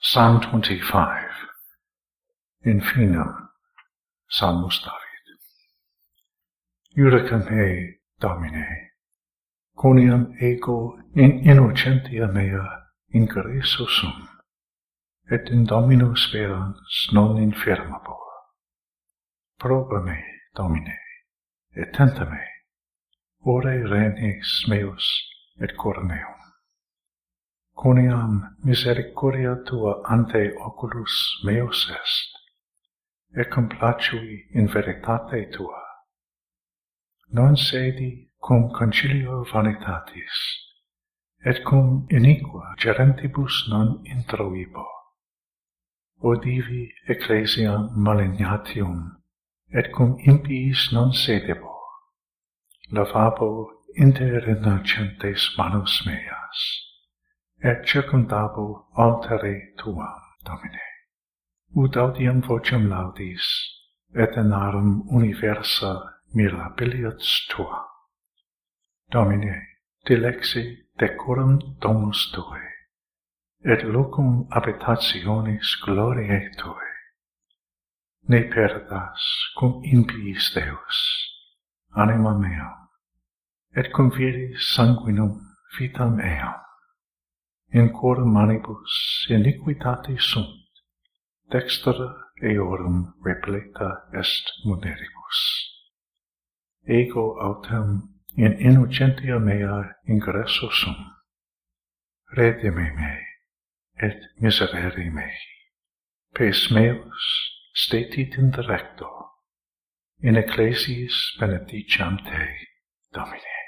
Psalm 25. Infinem, Salmus David. Iudica me, Domine, quoniam ego in innocentia mea ingresso sum, et in Domino sperans non infirmabor. Proba me, Domine, et tenta me, ore renes meus et cor meum. Quoniam misericordia tua ante oculus meus est, et complacui in veritate tua. Non sedi cum concilio vanitatis, et cum iniqua gerentibus non introibo. Odivi ecclesiam malignatium, et cum impiis non sedebo. Lavabo inter innocentes manus meas, et circundabo altere tuam, Domine. Ut audiam vocem laudis, et enarum universa mirabilis tua. Domine, dilexi decorum domus tue, et locum habitationis gloriae tue. Ne perdas cum impiis Deus, anima meam, et cum viris sanguinum vitam eam. In cor manibus iniquitatis sunt, dextra eorum repleta est muneribus. Ego autem in innocentia mea ingresso sum. Redime me, et miserere mei. Pes meus stetit in directo, in ecclesiis benedicam te, Domine.